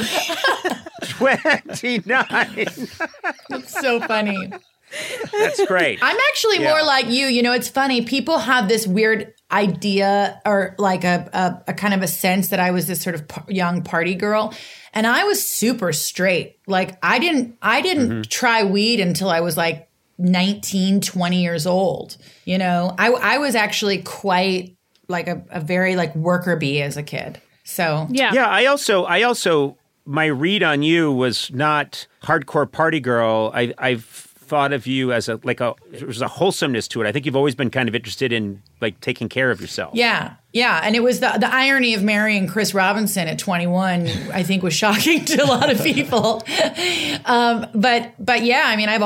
29. It's so funny. That's great. I'm actually more like you. You know, it's funny. People have this weird idea or like a kind of a sense that I was this sort of young party girl. And I was super straight. Like I didn't try weed until I was like 19, 20 years old. You know, I was actually quite like a very like worker bee as a kid. So Yeah. I also my read on you was not hardcore party girl. I've thought of you as there's a wholesomeness to it. I think you've always been kind of interested in like taking care of yourself. Yeah. And it was the irony of marrying Chris Robinson at 21, I think, was shocking to a lot of people. But yeah, I mean, I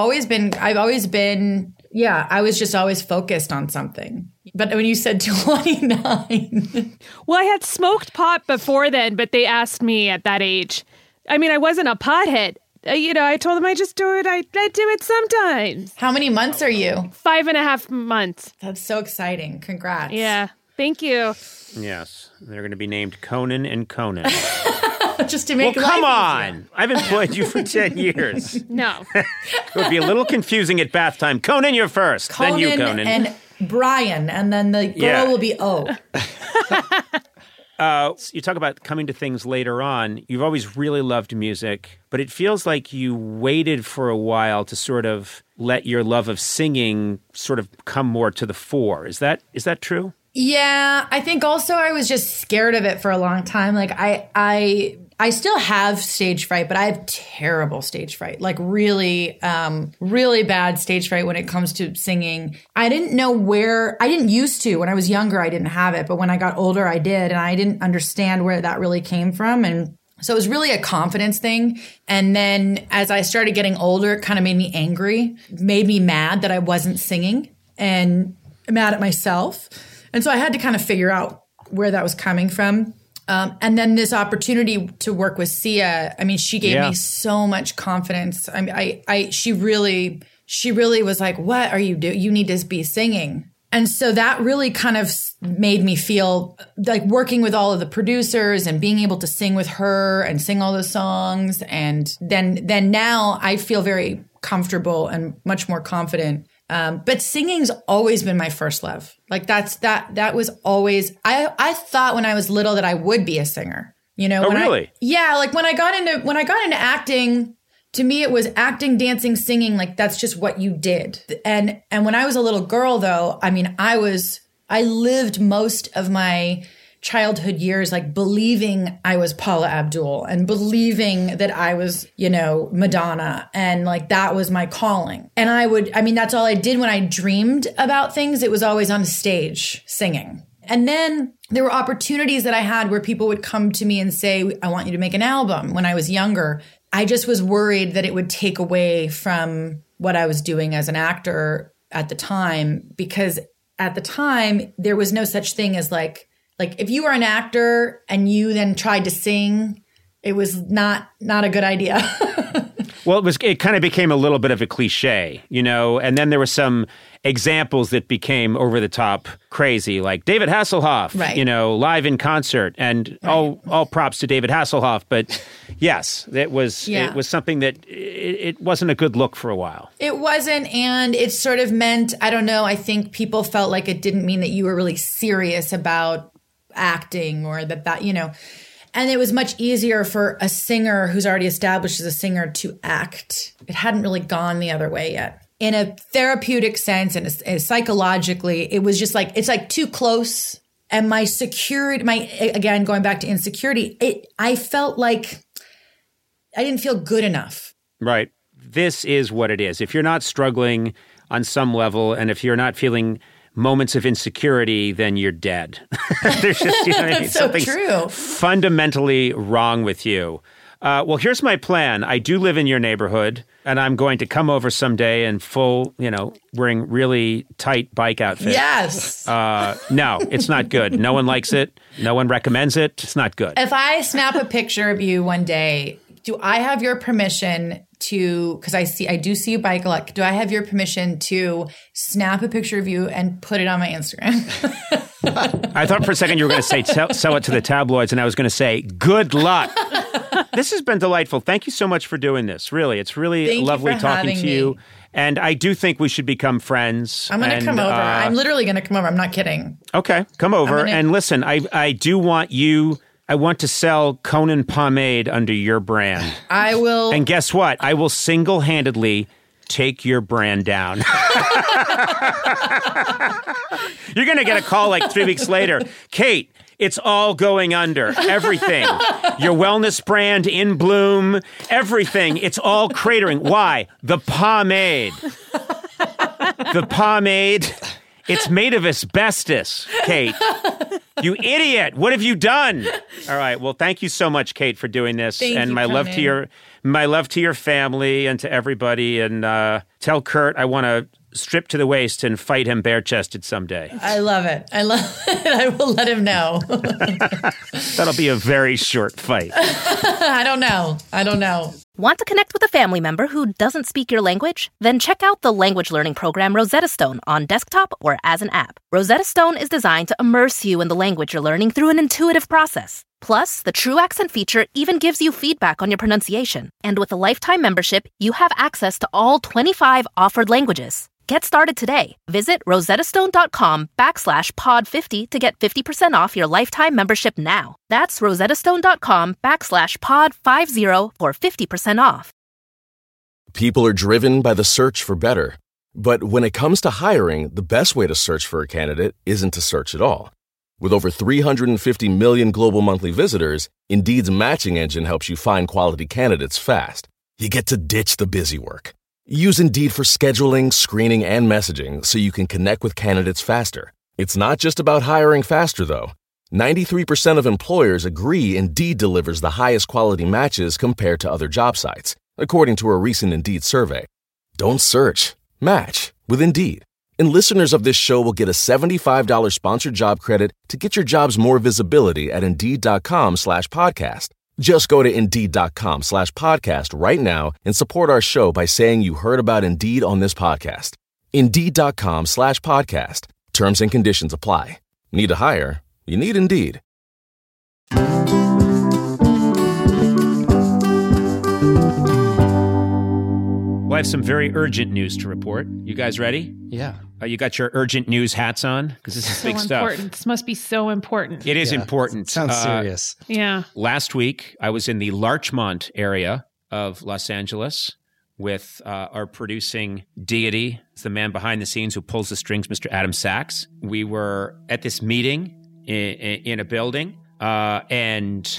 was just always focused on something. But when you said 29. Well, I had smoked pot before then, but they asked me at that age. I mean, I wasn't a pothead. You know, I told them I just do it. I do it sometimes. How many months are you? 5.5 months. That's so exciting. Congrats. Yeah. Thank you. Yes. They're going to be named Conan and Conan. Just to make Well, life come easier. on. I've employed you for 10 years. No. It would be a little confusing at bath time. Conan, you're first. Then you, Conan. And Brian, and then the girl Yeah. will be O. You talk about coming to things later on. You've always really loved music, but it feels like you waited for a while to sort of let your love of singing sort of come more to the fore. Is that true? Yeah, I think also I was just scared of it for a long time. Like I still have stage fright, but I have terrible stage fright, like really, really bad stage fright when it comes to singing. I didn't know I didn't used to. When I was younger, I didn't have it. But when I got older, I did. And I didn't understand where that really came from. And so it was really a confidence thing. And then as I started getting older, it kind of made me angry, made me mad that I wasn't singing and mad at myself. And so I had to kind of figure out where that was coming from. And then this opportunity to work with Sia, I mean, she gave me so much confidence. I mean, she really was like, what are you doing? You need to be singing. And so that really kind of made me feel like working with all of the producers and being able to sing with her and sing all those songs. And then now I feel very comfortable and much more confident. But singing's always been my first love. Like that was always, I thought when I was little that I would be a singer, you know? Oh, really? Like when I got into acting, to me, it was acting, dancing, singing. Like that's just what you did. And when I was a little girl though, I mean, I lived most of my childhood years, like believing I was Paula Abdul and believing that I was, Madonna. And like, that was my calling. And that's all I did when I dreamed about things. It was always on stage singing. And then there were opportunities that I had where people would come to me and say, I want you to make an album when I was younger. I just was worried that it would take away from what I was doing as an actor at the time, because at the time there was no such thing as like if you were an actor and you then tried to sing, it was not a good idea. Well, it kind of became a little bit of a cliche, and then there were some examples that became over the top crazy, like David Hasselhoff, right. Live in concert, and right. all props to David Hasselhoff. But yes, it was something that it wasn't a good look for a while. It wasn't, and it sort of meant, I don't know, I think people felt like it didn't mean that you were really serious about acting or that. And it was much easier for a singer who's already established as a singer to act. It hadn't really gone the other way yet. In a therapeutic sense and psychologically, it was just like, it's like too close. And my security, again, going back to insecurity, I felt like I didn't feel good enough. Right. This is what it is. If you're not struggling on some level, and if you're not feeling moments of insecurity, then you're dead. There's just, That's so something's true. Fundamentally wrong with you. Well, here's my plan. I do live in your neighborhood, and I'm going to come over someday in full, wearing really tight bike outfit. Yes. No, it's not good. No one likes it. No one recommends it. It's not good. If I snap a picture of you one day, do I have your permission to, because I do see you bike a lot, do I have your permission to snap a picture of you and put it on my Instagram? I thought for a second you were going to say sell it to the tabloids, and I was going to say good luck. This has been delightful. Thank you so much for doing this. Really, it's really lovely talking to you. And I do think we should become friends. I'm going to come over. I'm literally going to come over. I'm not kidding. Okay, come over. And listen, I do want you... I want to sell Conan pomade under your brand. I will. And guess what? I will single-handedly take your brand down. You're going to get a call like 3 weeks later. Kate, it's all going under. Everything. Your wellness brand, In Bloom, everything. It's all cratering. Why? The pomade. The pomade. It's made of asbestos, Kate. You idiot. What have you done? All right. Well, thank you so much, Kate, for doing this. And my love to your family and to everybody. And tell Kurt I want to strip to the waist and fight him bare-chested someday. I love it. I will let him know. That'll be a very short fight. I don't know. Want to connect with a family member who doesn't speak your language? Then check out the language learning program Rosetta Stone on desktop or as an app. Rosetta Stone is designed to immerse you in the language you're learning through an intuitive process. Plus, the True Accent feature even gives you feedback on your pronunciation. And with a lifetime membership, you have access to all 25 offered languages. Get started today. Visit rosettastone.com/pod50 to get 50% off your lifetime membership now. That's rosettastone.com/pod50 for 50% off. People are driven by the search for better. But when it comes to hiring, the best way to search for a candidate isn't to search at all. With over 350 million global monthly visitors, Indeed's matching engine helps you find quality candidates fast. You get to ditch the busy work. Use Indeed for scheduling, screening, and messaging so you can connect with candidates faster. It's not just about hiring faster, though. 93% of employers agree Indeed delivers the highest quality matches compared to other job sites, according to a recent Indeed survey. Don't search. Match with Indeed. And listeners of this show will get a $75 sponsored job credit to get your jobs more visibility at Indeed.com/podcast. Just go to Indeed.com/podcast right now and support our show by saying you heard about Indeed on this podcast. Indeed.com/podcast. Terms and conditions apply. Need to hire? You need Indeed. Well, I have some very urgent news to report. You guys ready? Yeah. You got your urgent news hats on? Because this is big stuff. Important. This must be so important. It is important. Sounds serious. Yeah. Last week, I was in the Larchmont area of Los Angeles with our producing deity, the man behind the scenes who pulls the strings, Mr. Adam Sachs. We were at this meeting in a building, and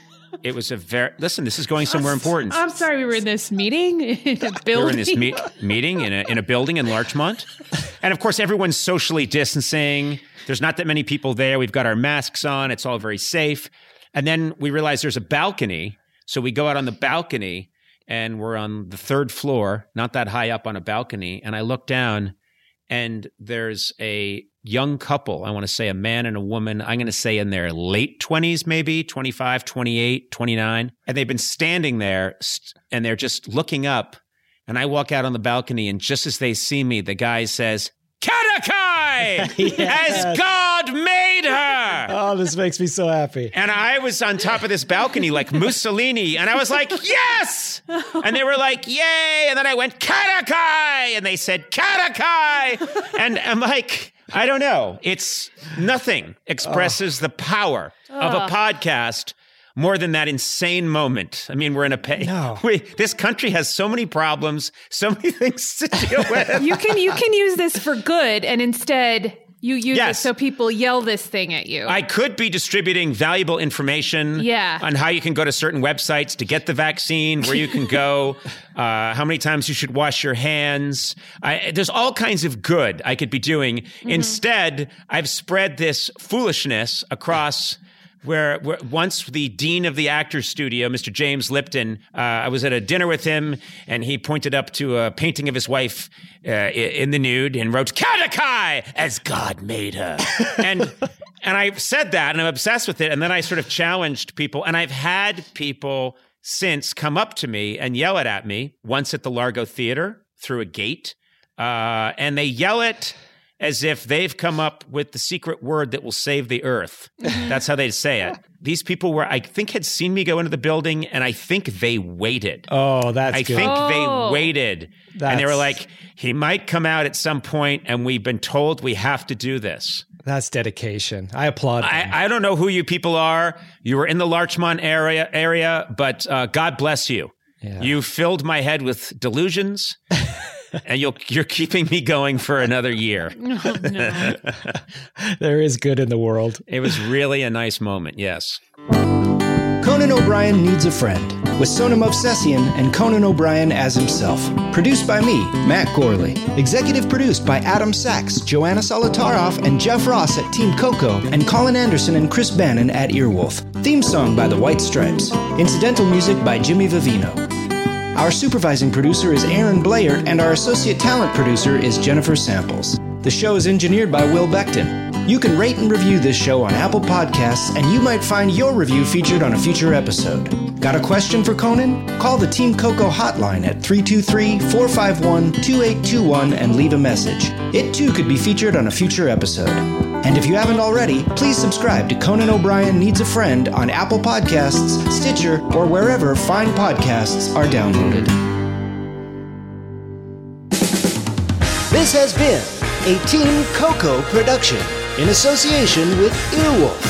it was listen, this is going somewhere important. I'm sorry, we were in this meeting in a building. We were in this meeting in a building in Larchmont. And of course, everyone's socially distancing. There's not that many people there. We've got our masks on. It's all very safe. And then we realize there's a balcony. So we go out on the balcony and we're on the 3rd floor, not that high up on a balcony. And I look down and there's a young couple. I want to say a man and a woman. I'm going to say in their late 20s, maybe 25, 28, 29. And they've been standing there and they're just looking up. And I walk out on the balcony, and just as they see me, the guy says, "Katakai, Yes. as God made her." Oh, this makes me so happy. And I was on top of this balcony like Mussolini, and I was like, "Yes!" And they were like, "Yay!" And then I went, "Katakai!" And they said, "Katakai!" And I'm like, I don't know. It's nothing expresses the power of a podcast more than that insane moment. I mean, we're in this country has so many problems, so many things to deal with. You can use this for good, and instead you use it so people yell this thing at you. I could be distributing valuable information on how you can go to certain websites to get the vaccine, where you can go, how many times you should wash your hands. There's all kinds of good I could be doing. Mm-hmm. Instead, I've spread this foolishness across where once the dean of the Actors Studio, Mr. James Lipton, I was at a dinner with him, and he pointed up to a painting of his wife in the nude and wrote, "Katakai, as God made her." and I said that, and I'm obsessed with it. And then I sort of challenged people, and I've had people since come up to me and yell it at me, once at the Largo Theater through a gate, and they yell it as if they've come up with the secret word that will save the earth. That's how they say it. These people I think, had seen me go into the building, and I think they waited. Oh, that's good. I think they waited. And they were like, he might come out at some point, and we've been told we have to do this. That's dedication. I applaud them. I don't know who you people are. You were in the Larchmont area, but God bless you. Yeah. You filled my head with delusions. And you're keeping me going for another year. Oh, no. There is good in the world. It was really a nice moment, yes. Conan O'Brien Needs a Friend, with Sona Movsesian and Conan O'Brien as himself. Produced by me, Matt Gorley. Executive produced by Adam Sachs, Joanna Solitaroff, and Jeff Ross at Team Coco, and Colin Anderson and Chris Bannon at Earwolf. Theme song by the White Stripes. Incidental music by Jimmy Vivino. Our supervising producer is Aaron Blair, and our associate talent producer is Jennifer Samples. The show is engineered by Will Beckton. You can rate and review this show on Apple Podcasts, and you might find your review featured on a future episode. Got a question for Conan? Call the Team Coco hotline at 323-451-2821 and leave a message. It too could be featured on a future episode. And if you haven't already, please subscribe to Conan O'Brien Needs a Friend on Apple Podcasts, Stitcher, or wherever fine podcasts are downloaded. This has been a Team Coco production in association with Earwolf.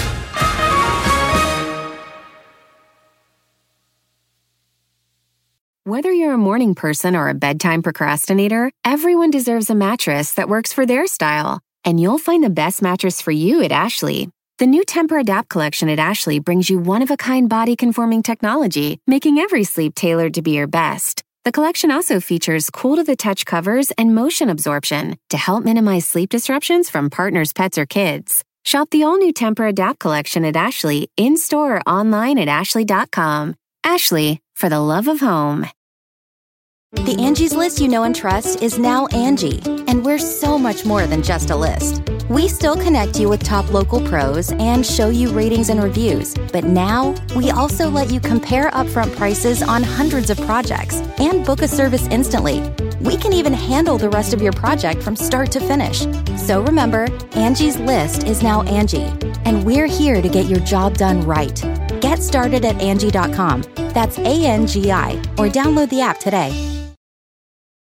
Whether you're a morning person or a bedtime procrastinator, everyone deserves a mattress that works for their style. And you'll find the best mattress for you at Ashley. The new Tempur-Adapt collection at Ashley brings you one-of-a-kind body-conforming technology, making every sleep tailored to be your best. The collection also features cool-to-the-touch covers and motion absorption to help minimize sleep disruptions from partners, pets, or kids. Shop the all-new Tempur-Adapt collection at Ashley, in-store or online at ashley.com. Ashley, for the love of home. The Angie's List you know and trust is now Angie, and we're so much more than just a list. We still connect you with top local pros and show you ratings and reviews, but now we also let you compare upfront prices on hundreds of projects and book a service instantly. We can even handle the rest of your project from start to finish. So remember, Angie's List is now Angie, and we're here to get your job done right. Get started at Angie.com. That's ANGI, or download the app today.